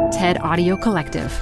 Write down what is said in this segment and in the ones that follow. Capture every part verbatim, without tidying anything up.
TED Audio Collective.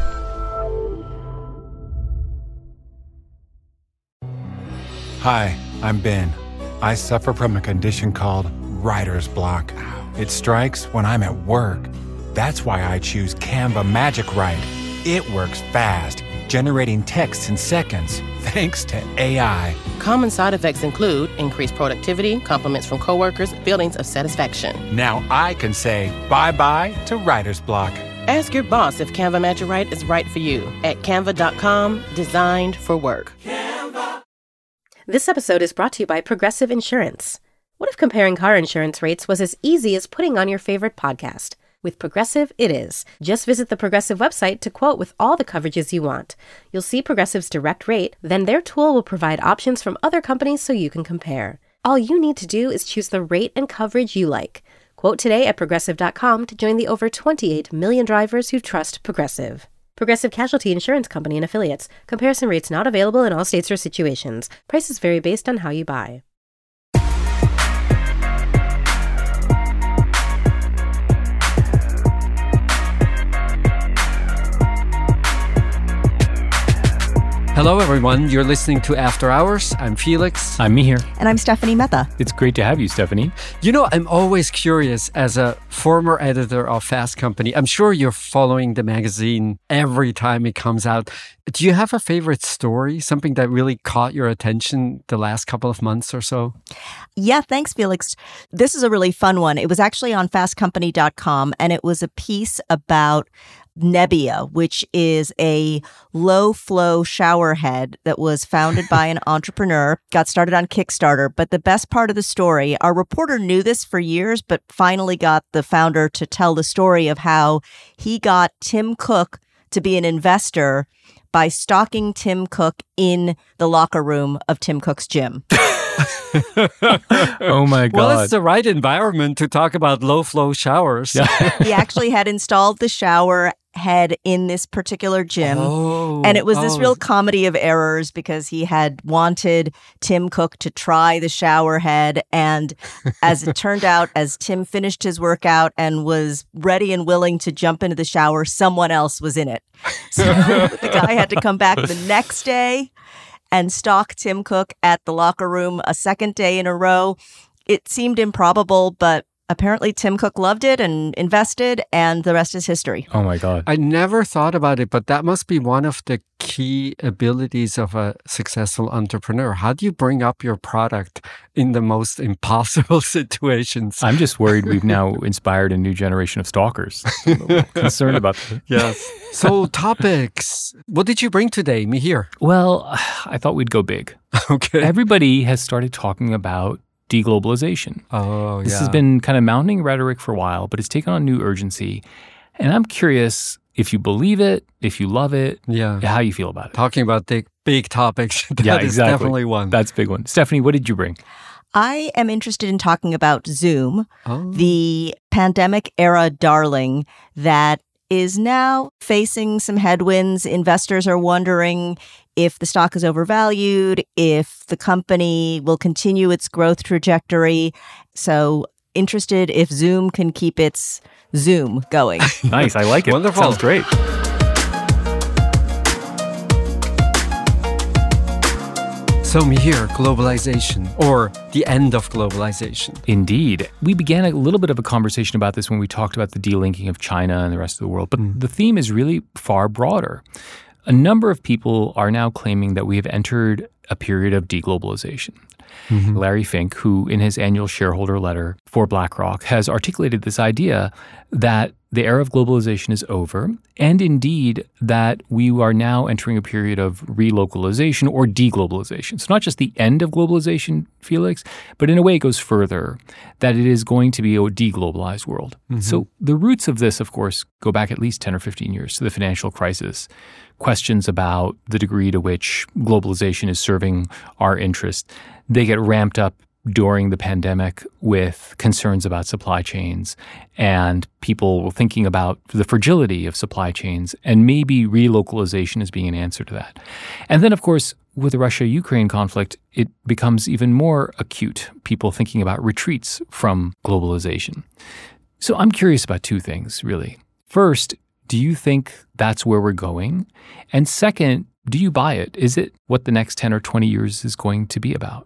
Hi, I'm Ben. I suffer from a condition called writer's block. It strikes when I'm at work. That's why I choose Canva Magic Write. It works fast, generating text in seconds, thanks to A I. Common side effects include increased productivity, compliments from coworkers, feelings of satisfaction. Now I can say bye-bye to writer's block. Ask your boss if Canva Magic Write is right for you at canva dot com, designed for work. Canva. This episode is brought to you by Progressive Insurance. What if comparing car insurance rates was as easy as putting on your favorite podcast? With Progressive, it is. Just visit the Progressive website to quote with all the coverages you want. You'll see Progressive's direct rate, then their tool will provide options from other companies so you can compare. All you need to do is choose the rate and coverage you like. Quote today at progressive dot com to join the over twenty-eight million drivers who trust Progressive. Progressive Casualty Insurance Company and Affiliates. Comparison rates not available in all states or situations. Prices vary based on how you buy. Hello, everyone. You're listening to After Hours. I'm Felix. I'm Mihir. And I'm Stephanie Mehta. It's great to have you, Stephanie. You know, I'm always curious as a former editor of Fast Company. I'm sure you're following the magazine every time it comes out. Do you have a favorite story, something that really caught your attention the last couple of months or so? Yeah, thanks, Felix. This is a really fun one. It was actually on fast company dot com, and it was a piece about Nebbia, which is a low-flow shower head that was founded by an entrepreneur, got started on Kickstarter. But the best part of the story, our reporter knew this for years, but finally got the founder to tell the story of how he got Tim Cook to be an investor by stalking Tim Cook in the locker room of Tim Cook's gym. Oh my God. Well, it's the right environment to talk about low-flow showers. Yeah. He actually had installed the shower head in this particular gym. Oh, and it was this oh. real comedy of errors because he had wanted Tim Cook to try the shower head. And as it turned out, as Tim finished his workout and was ready and willing to jump into the shower, someone else was in it. So the guy had to come back the next day and stalk Tim Cook at the locker room a second day in a row. It seemed improbable, but apparently Tim Cook loved it and invested, and the rest is history. Oh my God. I never thought about it, but that must be one of the key abilities of a successful entrepreneur. How do you bring up your product in the most impossible situations? I'm just worried we've now inspired a new generation of stalkers. I'm a little concerned about that. Yes. So topics. What did you bring today, Mihir? Well, I thought we'd go big. Okay. Everybody has started talking about deglobalization. Oh, yeah. This has been kind of mounting rhetoric for a while, but it's taken on new urgency. And I'm curious if you believe it, if you love it, yeah, how you feel about it. Talking about big, big topics. That yeah, is exactly. definitely one. That's a big one. Stephanie, what did you bring? I am interested in talking about Zoom, Oh. the pandemic era darling that is now facing some headwinds. Investors are wondering if the stock is overvalued, if the company will continue its growth trajectory. So interested if Zoom can keep its Zoom going. Nice. I like it. Wonderful. Sounds great. So Mihir, globalization, or the end of globalization. Indeed. We began a little bit of a conversation about this when we talked about the delinking of China and the rest of the world, but mm. the theme is really far broader. A number of people are now claiming that we have entered a period of deglobalization. Mm-hmm. Larry Fink, who in his annual shareholder letter for BlackRock has articulated this idea that the era of globalization is over, and indeed that we are now entering a period of relocalization or deglobalization. So not just the end of globalization, Felix, but in a way it goes further, that it is going to be a deglobalized world. Mm-hmm. So the roots of this, of course, go back at least ten or fifteen years to the financial crisis. Questions about the degree to which globalization is serving our interest, they get ramped up during the pandemic with concerns about supply chains and people thinking about the fragility of supply chains, and maybe relocalization as being an answer to that. And then, of course, with the Russia-Ukraine conflict, it becomes even more acute, people thinking about retreats from globalization. So I'm curious about two things, really. First, Do you think that's where we're going? And second, do you buy it? Is it what the next ten or twenty years is going to be about?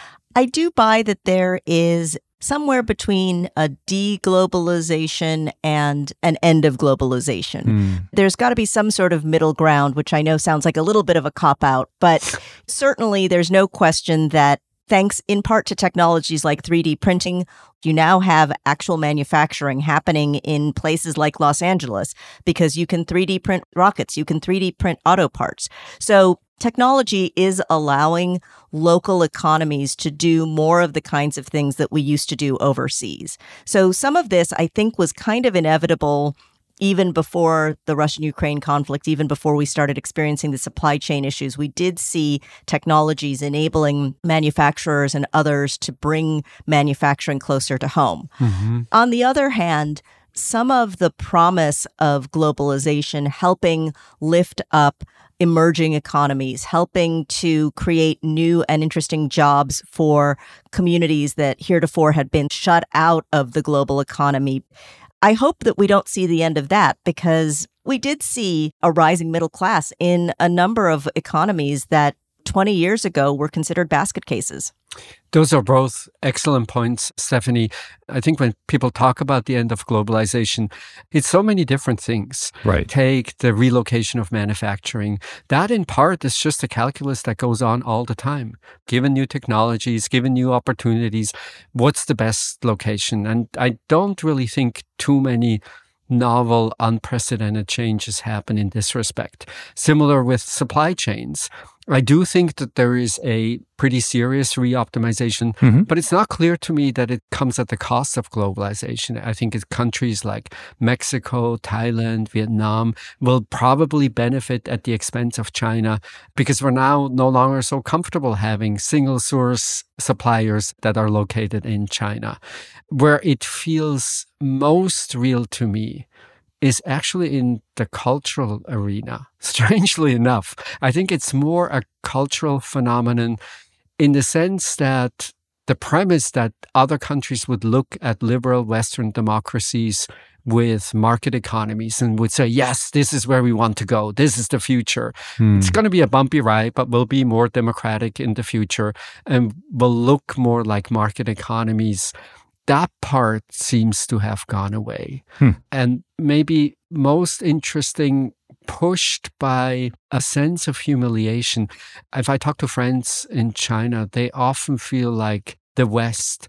I do buy that there is somewhere between a deglobalization and an end of globalization. Mm. There's got to be some sort of middle ground, which I know sounds like a little bit of a cop-out, but certainly there's no question that thanks in part to technologies like three D printing, you now have actual manufacturing happening in places like Los Angeles because you can three D print rockets, you can three D print auto parts. So technology is allowing local economies to do more of the kinds of things that we used to do overseas. So some of this, I think, was kind of inevitable even before the Russian-Ukraine conflict, even before we started experiencing the supply chain issues. We did see technologies enabling manufacturers and others to bring manufacturing closer to home. Mm-hmm. On the other hand, some of the promise of globalization helping lift up emerging economies, helping to create new and interesting jobs for communities that heretofore had been shut out of the global economy. I hope that we don't see the end of that because we did see a rising middle class in a number of economies that twenty years ago were considered basket cases. Those are both excellent points, Stephanie. I think when people talk about the end of globalization, it's so many different things. Right. Take the relocation of manufacturing. That in part is just a calculus that goes on all the time. Given new technologies, given new opportunities, what's the best location? And I don't really think too many novel, unprecedented changes happen in this respect. Similar with supply chains. I do think that there is a pretty serious re-optimization, mm-hmm. but it's not clear to me that it comes at the cost of globalization. I think it's countries like Mexico, Thailand, Vietnam will probably benefit at the expense of China because we're now no longer so comfortable having single source suppliers that are located in China. Where it feels most real to me is actually in the cultural arena. Strangely enough, I think it's more a cultural phenomenon in the sense that the premise that other countries would look at liberal Western democracies with market economies and would say, yes, this is where we want to go. This is the future. Hmm. It's going to be a bumpy ride, but we'll be more democratic in the future and will look more like market economies. That part seems to have gone away. Hmm. And maybe most interesting, pushed by a sense of humiliation. If I talk to friends in China, they often feel like the West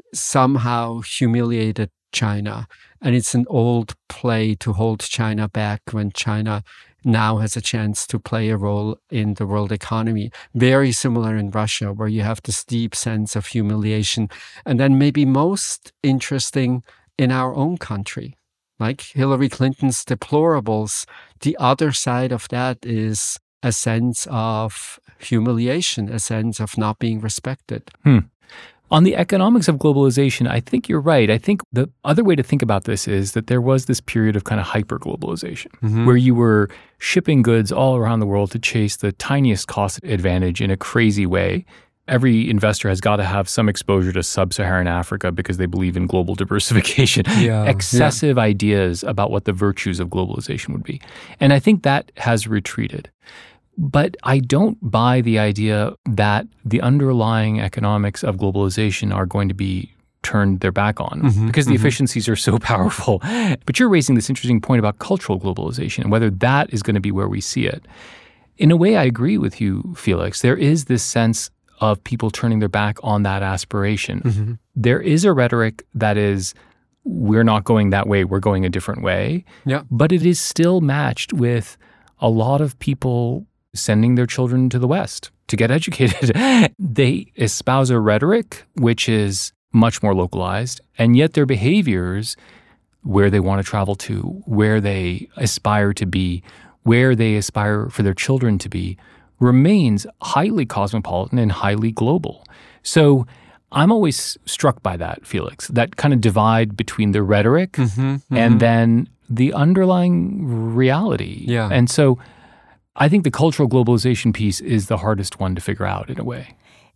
somehow humiliated China. And it's an old play to hold China back when China now has a chance to play a role in the world economy. Very similar in Russia, where you have this deep sense of humiliation. And then maybe most interesting in our own country, like Hillary Clinton's deplorables. The other side of that is a sense of humiliation, a sense of not being respected. Hmm. On the economics of globalization, I think you're right. I think the other way to think about this is that there was this period of kind of hyper-globalization mm-hmm. where you were shipping goods all around the world to chase the tiniest cost advantage in a crazy way. Every investor has got to have some exposure to sub-Saharan Africa because they believe in global diversification. Yeah, Excessive yeah. ideas about what the virtues of globalization would be. And I think that has retreated. But I don't buy the idea that the underlying economics of globalization are going to be turned their back on mm-hmm, because the mm-hmm. efficiencies are so powerful. But you're raising this interesting point about cultural globalization and whether that is going to be where we see it. In a way, I agree with you, Felix. There is this sense of people turning their back on that aspiration. Mm-hmm. There is a rhetoric that is, we're not going that way, we're going a different way. Yeah. But it is still matched with a lot of people sending their children to the West to get educated. They espouse a rhetoric which is much more localized, and yet their behaviors, where they want to travel to, where they aspire to be, where they aspire for their children to be, remains highly cosmopolitan and highly global. So I'm always struck by that, Felix, that kind of divide between the rhetoric mm-hmm, mm-hmm. and then the underlying reality. Yeah. And so I think the cultural globalization piece is the hardest one to figure out in a way.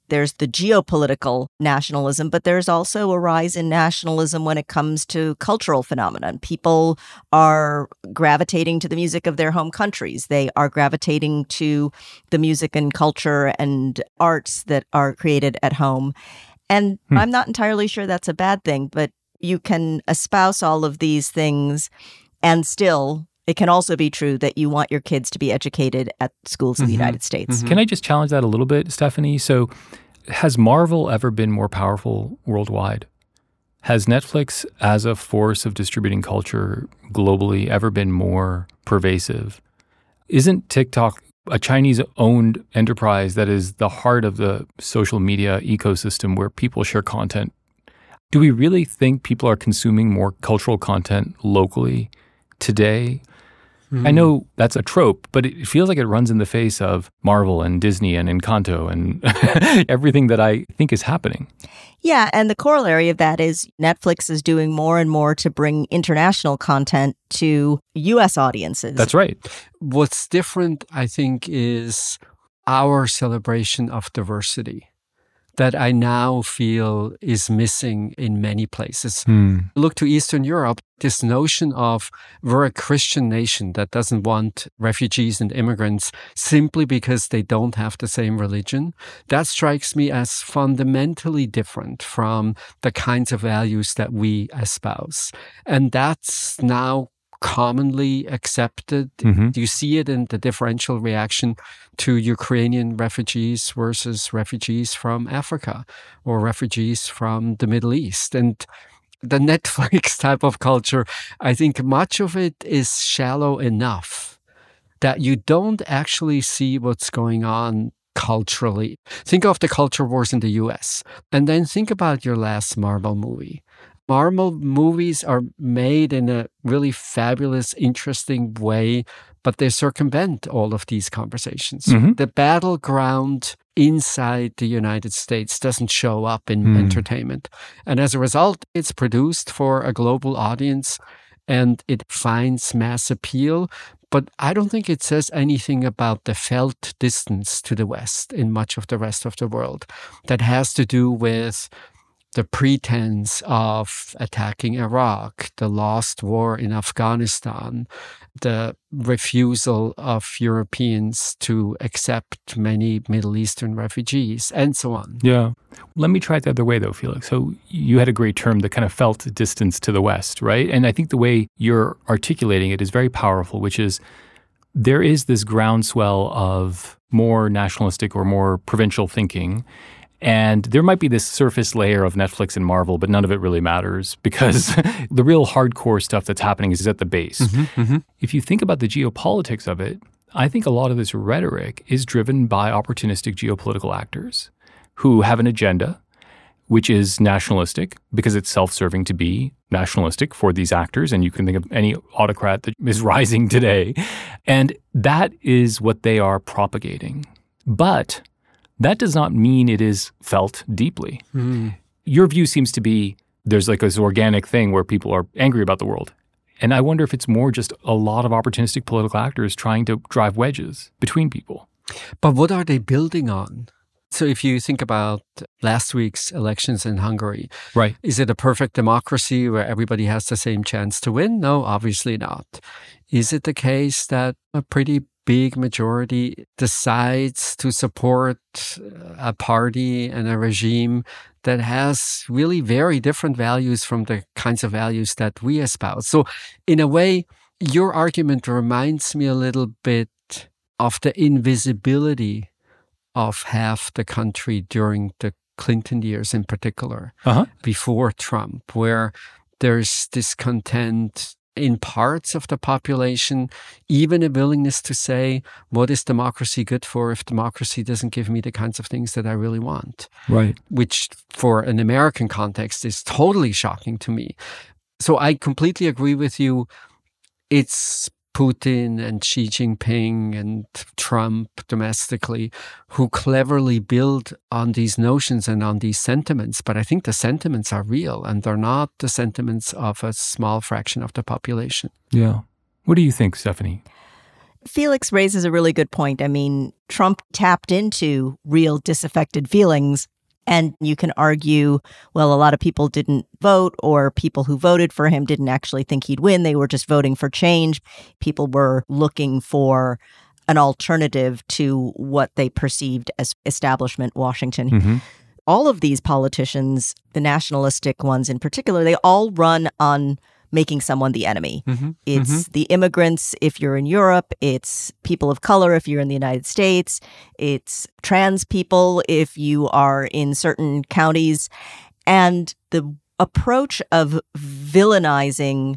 there's the geopolitical nationalism, but there's also a rise in nationalism when it comes to cultural phenomena. People are gravitating to the music of their home countries. They are gravitating to the music and culture and arts that are created at home. And hmm. I'm not entirely sure that's a bad thing, but you can espouse all of these things and still it can also be true that you want your kids to be educated at schools mm-hmm. in the United States. Mm-hmm. Can I just challenge that a little bit, Stephanie? So has Marvel ever been more powerful worldwide? Has Netflix as a force of distributing culture globally ever been more pervasive? Isn't TikTok a Chinese-owned enterprise that is the heart of the social media ecosystem where people share content? Do we really think people are consuming more cultural content locally today? Mm-hmm. I know that's a trope, but it feels like it runs in the face of Marvel and Disney and Encanto and everything that I think is happening. Yeah, and the corollary of that is Netflix is doing more and more to bring international content to U S audiences. That's right. What's different, I think, is our celebration of diversity that I now feel is missing in many places. Hmm. Look to Eastern Europe, this notion of we're a Christian nation that doesn't want refugees and immigrants simply because they don't have the same religion, that strikes me as fundamentally different from the kinds of values that we espouse. And that's now commonly accepted. Mm-hmm. You see it in the differential reaction to Ukrainian refugees versus refugees from Africa or refugees from the Middle East. And the Netflix type of culture, I think much of it is shallow enough that you don't actually see what's going on culturally. Think of the culture wars in the U S and then think about your last Marvel movie. Marvel movies are made in a really fabulous, interesting way, but they circumvent all of these conversations. Mm-hmm. The battleground inside the United States doesn't show up in mm. entertainment. And as a result, it's produced for a global audience and it finds mass appeal. But I don't think it says anything about the felt distance to the West in much of the rest of the world that has to do with the pretense of attacking Iraq, the lost war in Afghanistan, the refusal of Europeans to accept many Middle Eastern refugees, and so on. Yeah. Let me try it the other way, though, Felix. So you had a great term, the kind of felt distance to the West, right? And I think the way you're articulating it is very powerful, which is there is this groundswell of more nationalistic or more provincial thinking. And there might be this surface layer of Netflix and Marvel, but none of it really matters because the real hardcore stuff that's happening is at the base. Mm-hmm, mm-hmm. If you think about the geopolitics of it, I think a lot of this rhetoric is driven by opportunistic geopolitical actors who have an agenda, which is nationalistic because it's self-serving to be nationalistic for these actors. And you can think of any autocrat that is rising today. And that is what they are propagating. But that does not mean it is felt deeply. Mm. Your view seems to be there's like this organic thing where people are angry about the world. And I wonder if it's more just a lot of opportunistic political actors trying to drive wedges between people. But what are they building on? So if you think about last week's elections in Hungary, right? Is it a perfect democracy where everybody has the same chance to win? No, obviously not. Is it the case that a pretty big majority decides to support a party and a regime that has really very different values from the kinds of values that we espouse? So in a way, your argument reminds me a little bit of the invisibility of half the country during the Clinton years in particular, uh-huh. before Trump, where there's discontent in parts of the population, even a willingness to say, what is democracy good for if democracy doesn't give me the kinds of things that I really want? Right. Which for an American context is totally shocking to me. So I completely agree with you. It's Putin and Xi Jinping and Trump domestically who cleverly build on these notions and on these sentiments. But I think the sentiments are real and they're not the sentiments of a small fraction of the population. Yeah. What do you think, Stephanie? Felix raises a really good point. I mean, Trump tapped into real disaffected feelings. And you can argue, well, a lot of people didn't vote, or people who voted for him didn't actually think he'd win. They were just voting for change. People were looking for an alternative to what they perceived as establishment Washington. Mm-hmm. All of these politicians, the nationalistic ones in particular, they all run on making someone the enemy. Mm-hmm. It's Mm-hmm. the immigrants if you're in Europe. It's people of color if you're in the United States. It's trans people if you are in certain counties. And the approach of villainizing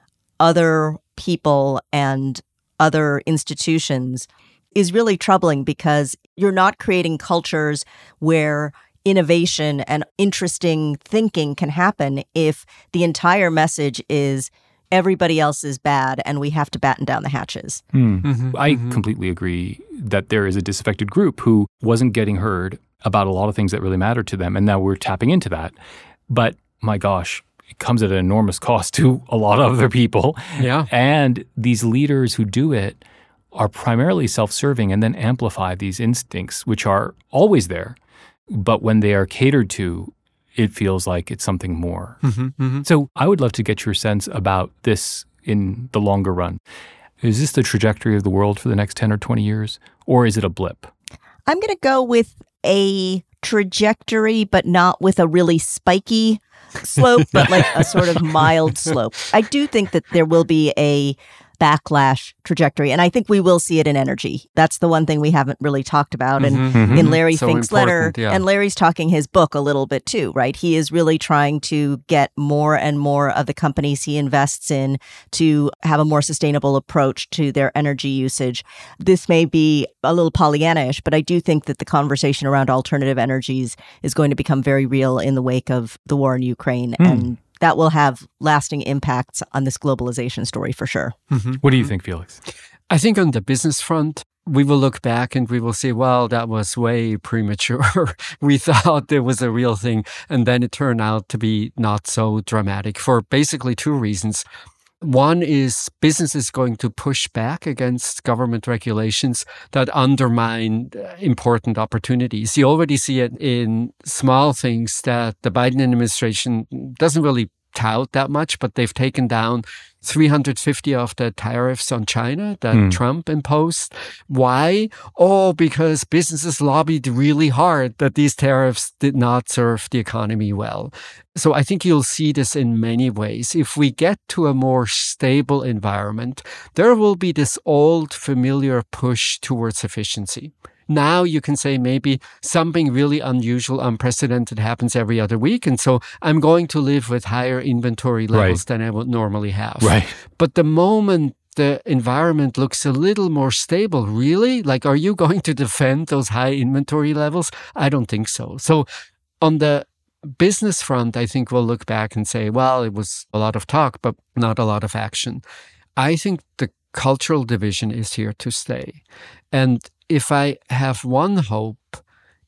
other people and other institutions is really troubling, because you're not creating cultures where innovation and interesting thinking can happen if the entire message is everybody else is bad and we have to batten down the hatches. Hmm. Mm-hmm. I Mm-hmm. completely agree that there is a disaffected group who wasn't getting heard about a lot of things that really mattered to them, and now we're tapping into that. But my gosh, it comes at an enormous cost to a lot of other people. Yeah. And these leaders who do it are primarily self-serving and then amplify these instincts, which are always there. But when they are catered to, it feels like it's something more. Mm-hmm. Mm-hmm. So I would love to get your sense about this in the longer run. Is this the trajectory of the world for the next ten or twenty years? Or is it a blip? I'm going to go with a trajectory, but not with a really spiky slope, but like a sort of mild slope. I do think that there will be a backlash trajectory, and I think we will see it in energy. That's the one thing we haven't really talked about. And Mhm. in Larry So Fink's letter, important, yeah. and Larry's talking his book a little bit too, right? He is really trying to get more and more of the companies he invests in to have a more sustainable approach to their energy usage. This may be a little Pollyanna-ish, but I do think that the conversation around alternative energies is going to become very real in the wake of the war in Ukraine. Hmm. And that will have lasting impacts on this globalization story for sure. Mm-hmm. What do you think, Felix? I think on the business front, we will look back and we will say, well, that was way premature. We thought there was a real thing. And then it turned out to be not so dramatic for basically two reasons. One is business is going to push back against government regulations that undermine important opportunities. You already see it in small things that the Biden administration doesn't really tout that much, but they've taken down three hundred fifty of the tariffs on China that Hmm. Trump imposed. Why? Oh, because businesses lobbied really hard that these tariffs did not serve the economy well. So I think you'll see this in many ways. If we get to a more stable environment, there will be this old familiar push towards efficiency. Now you can say maybe something really unusual, unprecedented happens every other week. And so I'm going to live with higher inventory levels Right. than I would normally have. Right. But the moment the environment looks a little more stable, really? Like, are you going to defend those high inventory levels? I don't think so. So on the business front, I think we'll look back and say, well, it was a lot of talk, but not a lot of action. I think the cultural division is here to stay. And if I have one hope,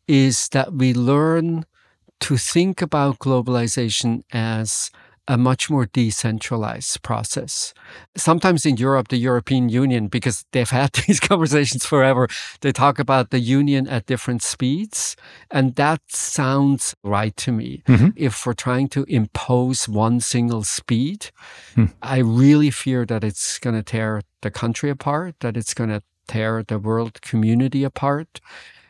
is that we learn to think about globalization as a much more decentralized process. Sometimes in Europe, the European Union, because they've had these conversations forever, they talk about the union at different speeds. And that sounds right to me. Mhm. If we're trying to impose one single speed, Hmm. I really fear that it's going to tear the country apart, that it's going to tear the world community apart.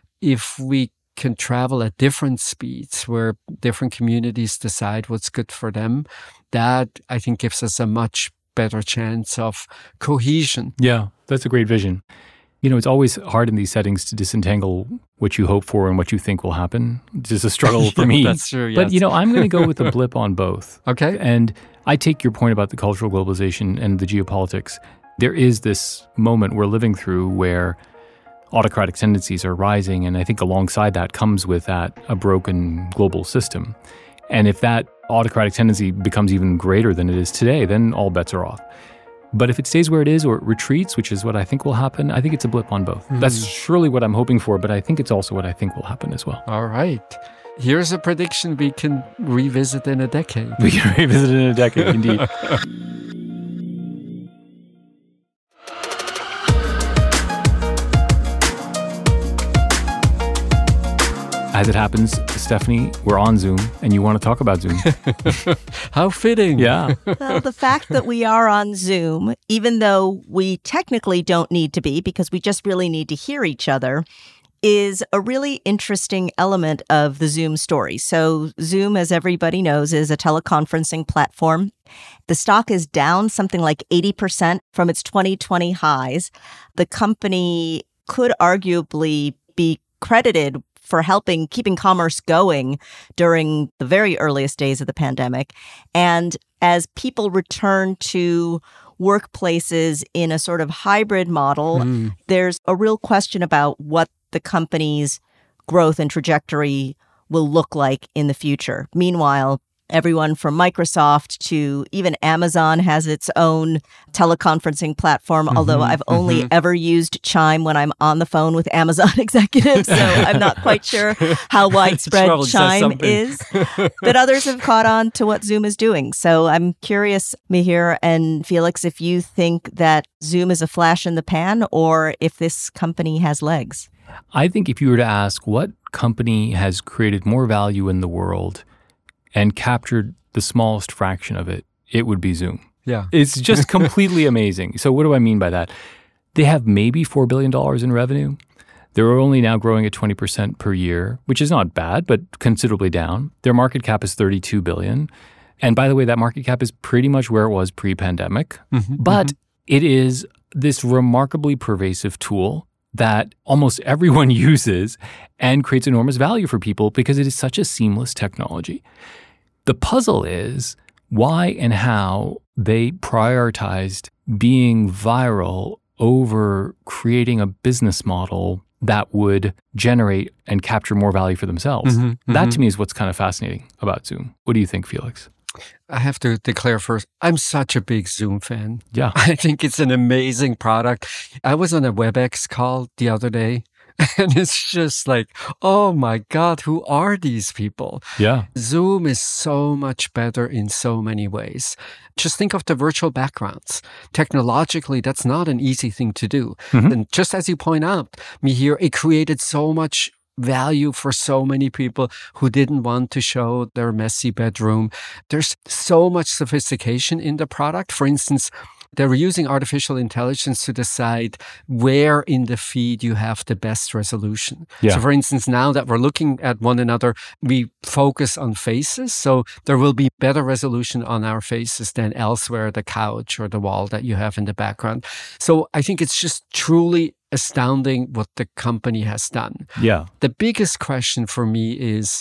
If we can travel at different speeds where different communities decide what's good for them, that I think gives us a much better chance of cohesion. Yeah, that's a great vision. You know, it's always hard in these settings to disentangle what you hope for and what you think will happen. It's just a struggle for me. That's true, But, yes. you know, I'm going to go with a blip on both. Okay. And I take your point about the cultural globalization and the geopolitics. There is this moment we're living through where autocratic tendencies are rising, and I think alongside that comes with that a broken global system. And if that autocratic tendency becomes even greater than it is today, then all bets are off. But if it stays where it is or it retreats, which is what I think will happen, I think it's a blip on both. Mm. That's surely what I'm hoping for, but I think it's also what I think will happen as well. All right. Here's a prediction we can revisit in a decade. We can revisit it in a decade, indeed. As it happens, Stephanie, we're on Zoom and you want to talk about Zoom. How fitting. Yeah. Well, the fact that we are on Zoom, even though we technically don't need to be because we just really need to hear each other, is a really interesting element of the Zoom story. So Zoom, as everybody knows, is a teleconferencing platform. The stock is down something like eighty percent from its twenty twenty highs. The company could arguably be credited for helping keeping commerce going during the very earliest days of the pandemic. And as people return to workplaces in a sort of hybrid model, mm. there's a real question about what the company's growth and trajectory will look like in the future. Meanwhile, everyone from Microsoft to even Amazon has its own teleconferencing platform, mm-hmm, although I've only mm-hmm. ever used Chime when I'm on the phone with Amazon executives, so I'm not quite sure how widespread Chime is. But others have caught on to what Zoom is doing. So I'm curious, Mihir and Felix, if you think that Zoom is a flash in the pan or if this company has legs. I think if you were to ask what company has created more value in the world and captured the smallest fraction of it, it would be Zoom. Yeah. It's just completely amazing. So what do I mean by that? They have maybe four billion dollars in revenue. They're only now growing at twenty percent per year, which is not bad, but considerably down. Their market cap is thirty-two billion dollars. And by the way, that market cap is pretty much where it was pre-pandemic. Mm-hmm, but mm-hmm. it is this remarkably pervasive tool that almost everyone uses and creates enormous value for people because it is such a seamless technology. The puzzle is why and how they prioritized being viral over creating a business model that would generate and capture more value for themselves. Mm-hmm, mm-hmm. That to me is what's kind of fascinating about Zoom. What do you think, Felix? I have to declare first, I'm such a big Zoom fan. Yeah. I think it's an amazing product. I was on a WebEx call the other day, and it's just like, oh my God, who are these people? Yeah. Zoom is so much better in so many ways. Just think of the virtual backgrounds. Technologically, that's not an easy thing to do. Mm-hmm. And just as you point out, Mihir, it created so much value for so many people who didn't want to show their messy bedroom. There's so much sophistication in the product. For instance, they were using artificial intelligence to decide where in the feed you have the best resolution. Yeah. So for instance, now that we're looking at one another, we focus on faces. So there will be better resolution on our faces than elsewhere, the couch or the wall that you have in the background. So I think it's just truly astounding what the company has done. Yeah. The biggest question for me is,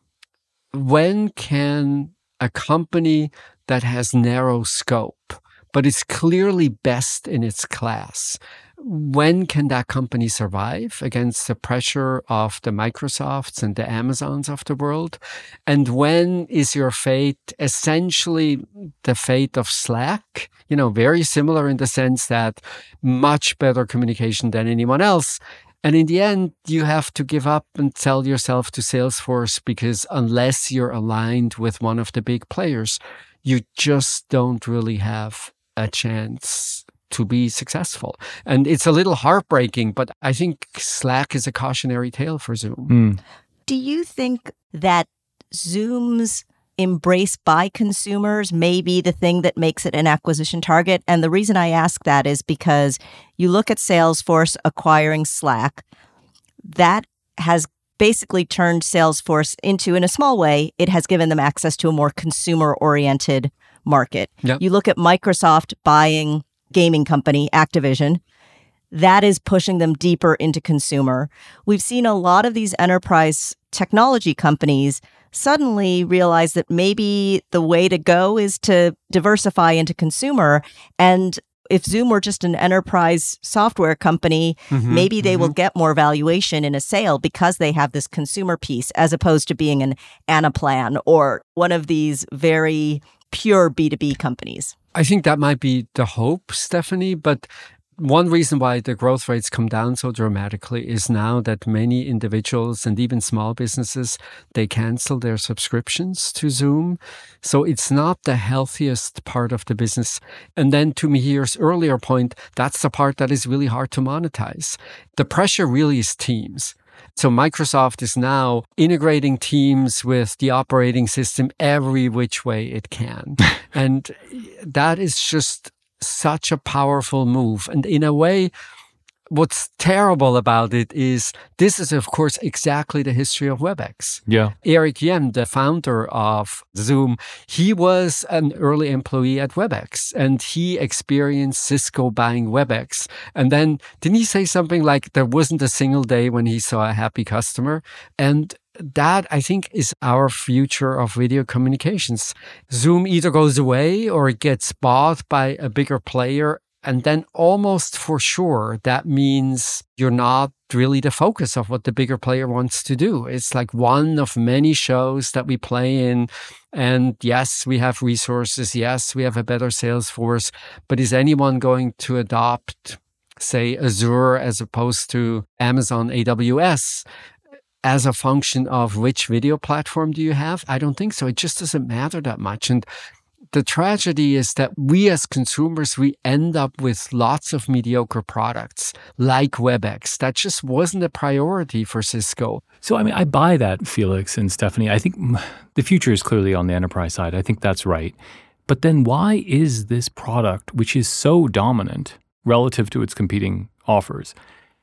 when can a company that has narrow scope, but is clearly best in its class, when can that company survive against the pressure of the Microsofts and the Amazons of the world? And when is your fate essentially the fate of Slack? You know, very similar in the sense that much better communication than anyone else. And in the end, you have to give up and sell yourself to Salesforce because unless you're aligned with one of the big players, you just don't really have a chance to be successful. And it's a little heartbreaking, but I think Slack is a cautionary tale for Zoom. Mm. Do you think that Zoom's embrace by consumers may be the thing that makes it an acquisition target? And the reason I ask that is because you look at Salesforce acquiring Slack, that has basically turned Salesforce into, in a small way, it has given them access to a more consumer-oriented market. Yep. You look at Microsoft buying gaming company Activision, that is pushing them deeper into consumer. We've seen a lot of these enterprise technology companies suddenly realize that maybe the way to go is to diversify into consumer. And if Zoom were just an enterprise software company, mm-hmm, maybe they mm-hmm. will get more valuation in a sale because they have this consumer piece, as opposed to being an Anaplan or one of these very pure B two B companies. I think that might be the hope, Stephanie, but one reason why the growth rates come down so dramatically is now that many individuals and even small businesses, they cancel their subscriptions to Zoom. So it's not the healthiest part of the business. And then to Mihir's earlier point, that's the part that is really hard to monetize. The pressure really is Teams. So Microsoft is now integrating Teams with the operating system every which way it can. And that is just such a powerful move. And in a way, what's terrible about it is this is, of course, exactly the history of WebEx. Yeah. Eric Yuan, the founder of Zoom, he was an early employee at WebEx and he experienced Cisco buying WebEx. And then didn't he say something like there wasn't a single day when he saw a happy customer? And that, I think, is our future of video communications. Zoom either goes away or it gets bought by a bigger player. And then almost for sure, that means you're not really the focus of what the bigger player wants to do. It's like one of many shows that we play in. And yes, we have resources. Yes, we have a better sales force. But is anyone going to adopt, say, Azure as opposed to Amazon A W S as a function of which video platform do you have? I don't think so. It just doesn't matter that much. And the tragedy is that we as consumers, we end up with lots of mediocre products like WebEx. That just wasn't a priority for Cisco. So, I mean, I buy that, Felix and Stephanie. I think the future is clearly on the enterprise side. I think that's right. But then why is this product, which is so dominant relative to its competing offers,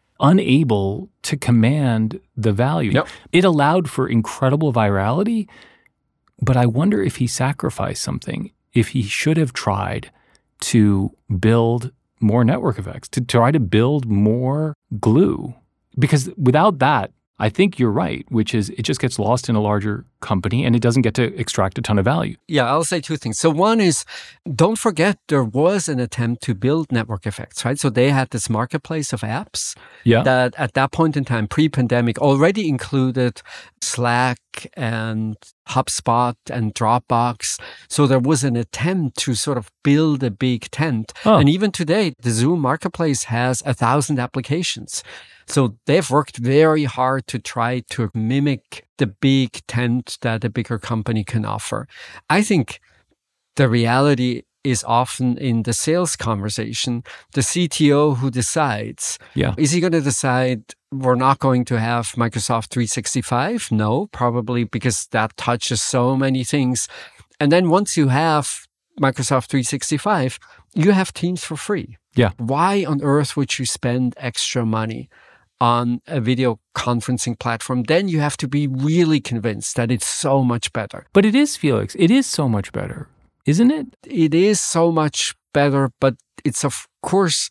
unable to command the value? Yep. It allowed for incredible virality, but I wonder if he sacrificed something, if he should have tried to build more network effects, to try to build more glue. Because without that, I think you're right, which is it just gets lost in a larger company and it doesn't get to extract a ton of value. Yeah, I'll say two things. So one is, don't forget there was an attempt to build network effects, right? So they had this marketplace of apps Yeah. that at that point in time, pre-pandemic, already included Slack and HubSpot and Dropbox. So there was an attempt to sort of build a big tent. Oh. And even today, the Zoom marketplace has a thousand applications. So they've worked very hard to try to mimic the big tent that a bigger company can offer. I think the reality is often in the sales conversation, the C T O who decides, Yeah. is he going to decide we're not going to have Microsoft three sixty-five? No, probably because that touches so many things. And then once you have Microsoft three sixty-five, you have Teams for free. Yeah. Why on earth would you spend extra money on a video conferencing platform? Then you have to be really convinced that it's so much better. But it is, Felix. It is so much better, isn't it? It is so much better, but it's of course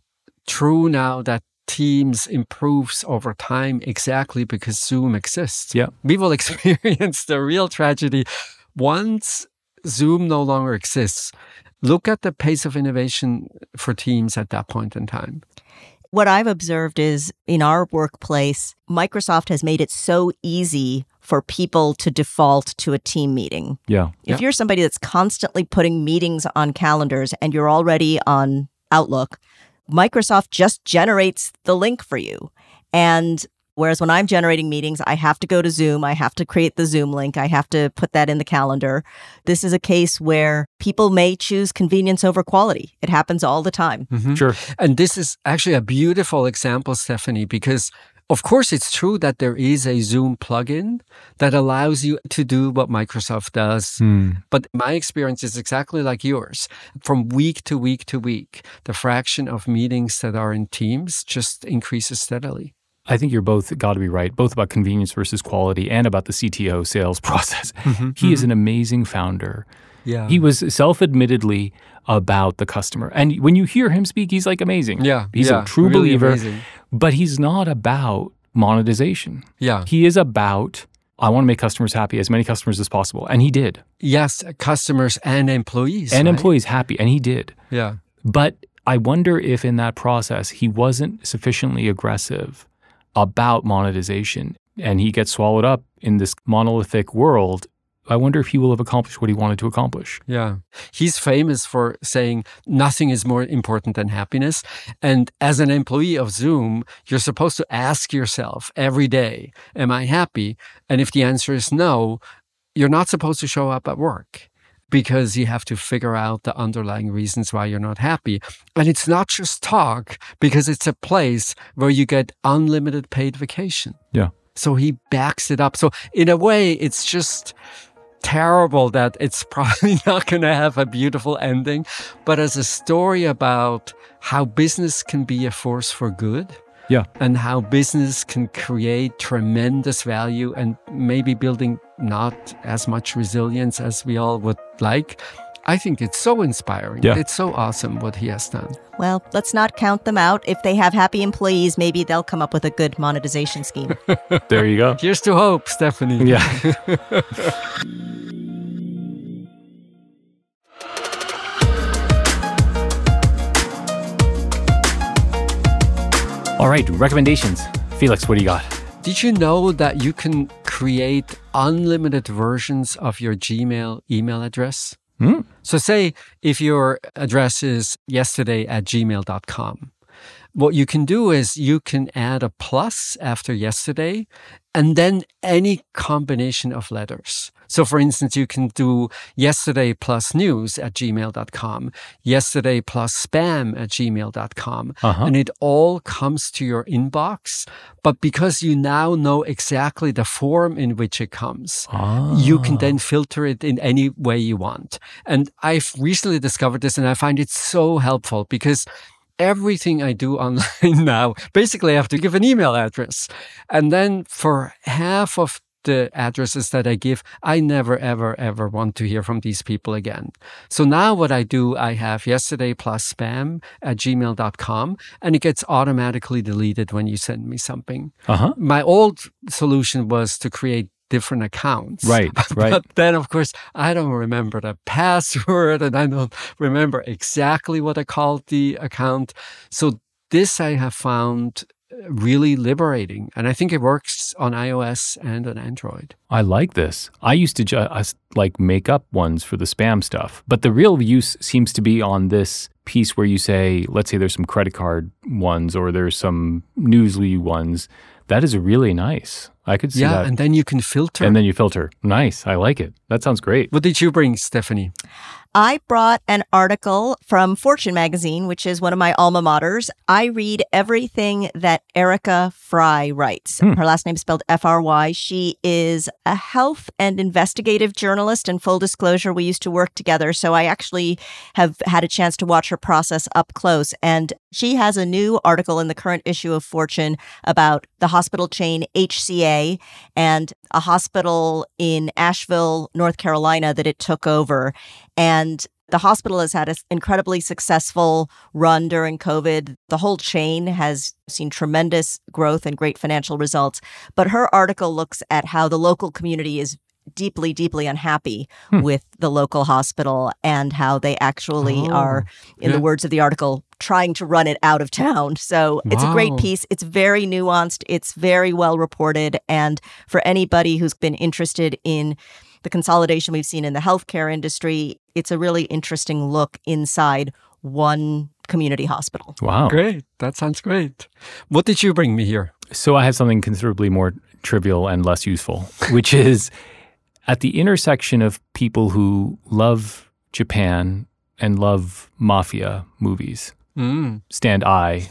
true now that Teams improves over time exactly because Zoom exists. Yeah. We will experience the real tragedy once Zoom no longer exists. Look at the pace of innovation for Teams at that point in time. What I've observed is in our workplace, Microsoft has made it so easy for people to default to a team meeting. Yeah. If Yep. you're somebody that's constantly putting meetings on calendars and you're already on Outlook, Microsoft just generates the link for you. And whereas when I'm generating meetings, I have to go to Zoom, I have to create the Zoom link, I have to put that in the calendar. This is a case where people may choose convenience over quality. It happens all the time. Mm-hmm. Sure. And this is actually a beautiful example, Stephanie, because of course it's true that there is a Zoom plugin that allows you to do what Microsoft does. Hmm. But my experience is exactly like yours. From week to week to week, the fraction of meetings that are in Teams just increases steadily. I think you're both got to be right, both about convenience versus quality and about the C T O sales process. Mm-hmm, he is an amazing founder. Yeah. He was self-admittedly about the customer. And when you hear him speak, he's like amazing. Yeah. He's yeah, a true really believer, amazing. but he's not about monetization. Yeah. He is about, I want to make customers happy, as many customers as possible. And he did. Yes, customers and employees. And right? employees happy. And he did. Yeah. But I wonder if in that process, he wasn't sufficiently aggressive about monetization and he gets swallowed up in this monolithic world. I wonder if he will have accomplished what he wanted to accomplish. Yeah. He's famous for saying nothing is more important than happiness. And as an employee of Zoom, you're supposed to ask yourself every day, am I happy? And if the answer is no, you're not supposed to show up at work. because you have to figure out the underlying reasons why you're not happy. And it's not just talk, because it's a place where you get unlimited paid vacation. Yeah. So he backs it up. So in a way, it's just terrible that it's probably not going to have a beautiful ending. But as a story about how business can be a force for good, yeah, and how business can create tremendous value and maybe building not as much resilience as we all would like, I think it's so inspiring. Yeah. It's so awesome what he has done. Well, let's not count them out. If they have happy employees, maybe they'll come up with a good monetization scheme. There you go. Here's to hope, Stephanie. Yeah. All right, recommendations. Felix, what do you got? Did you know that you can create unlimited versions of your Gmail email address? Hmm. So say if your address is yesterday at gmail dot com, what you can do is you can add a plus after yesterday and then any combination of letters. So for instance, you can do yesterday plus news at gmail dot com, yesterday plus spam at gmail dot com, Uh-huh. and it all comes to your inbox. But because you now know exactly the form in which it comes, Ah. you can then filter it in any way you want. And I've recently discovered this and I find it so helpful because everything I do online now, basically I have to give an email address. And then for half of the addresses that I give, I never, ever, ever want to hear from these people again. So now what I do, I have yesterday plus spam at gmail dot com, and it gets automatically deleted when you send me something. Uh-huh. My old solution was to create different accounts. Right, right. But then, of course, I don't remember the password and I don't remember exactly what I called the account. So this I have found really liberating. And I think it works on iOS and on Android. I like this. I used to just like make up ones for the spam stuff, but the real use seems to be on this piece where you say, let's say there's some credit card ones or there's some Newsly ones. That is really nice. I could see yeah, that. and then you can filter. And then you filter. Nice. I like it. That sounds great. What did you bring, Stephanie? I brought an article from Fortune magazine, which is one of my alma maters. I read everything that Erica Fry writes. Hmm. Her last name is spelled F R Y. She is a health and investigative journalist. And full disclosure, we used to work together. So I actually have had a chance to watch her process up close. And she has a new article in the current issue of Fortune about the hospital chain H C A and a hospital in Asheville, North Carolina that it took over. And the hospital has had an incredibly successful run during COVID. The whole chain has seen tremendous growth and great financial results. But her article looks at how the local community is deeply, deeply unhappy hmm. with the local hospital and how they actually oh, are, in yeah. the words of the article, trying to run it out of town. So wow. It's a great piece. It's very nuanced. It's very well reported. And for anybody who's been interested in the consolidation we've seen in the healthcare industry, it's a really interesting look inside one community hospital. Wow. Great. That sounds great. What did you bring me here? So I have something considerably more trivial and less useful, which is at the intersection of people who love Japan and love mafia movies. Mm. Stand I.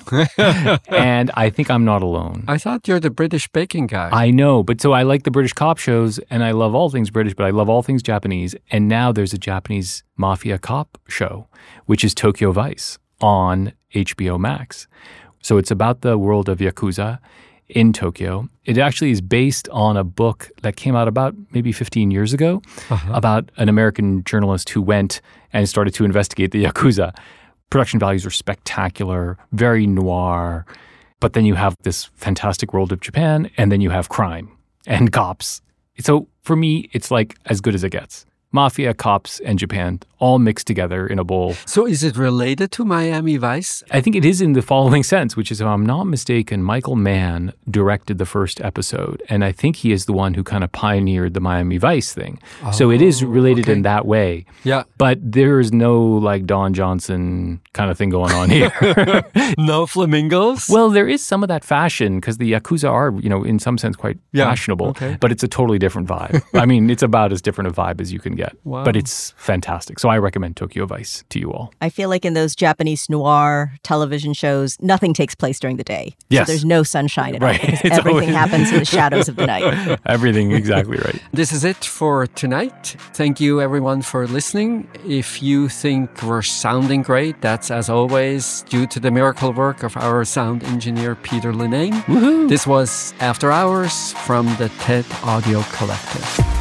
And I think I'm not alone. I thought you're the British baking guy. I know, but so I like the British cop shows and I love all things British, but I love all things Japanese. And now there's a Japanese mafia cop show, which is Tokyo Vice on H B O Max. So it's about the world of Yakuza in Tokyo. It actually is based on a book that came out about maybe fifteen years ago uh-huh. about an American journalist who went and started to investigate the Yakuza. Production values are spectacular, very noir. But then you have this fantastic world of Japan, and then you have crime and cops. So for me, it's like as good as it gets. Mafia, cops, and Japan all mixed together in a bowl. So is it related to Miami Vice? I think it is in the following sense, which is, if I'm not mistaken, Michael Mann directed the first episode. And I think he is the one who kind of pioneered the Miami Vice thing. Oh, so it is related okay. in that way. Yeah. But there is no like Don Johnson kind of thing going on here. No flamingos? Well, there is some of that fashion because the Yakuza are, you know, in some sense quite yeah. fashionable. Okay. But it's a totally different vibe. I mean, it's about as different a vibe as you can get. Wow. But it's fantastic. So I recommend Tokyo Vice to you all. I feel like in those Japanese noir television shows, nothing takes place during the day. Yes. So there's no sunshine at Right. all because It's everything always- happens in the shadows of the night. Everything exactly right. This is it for tonight. Thank you, everyone, for listening. If you think we're sounding great, that's, as always, due to the miracle work of our sound engineer, Peter Linane. This was After Hours from the TED Audio Collective.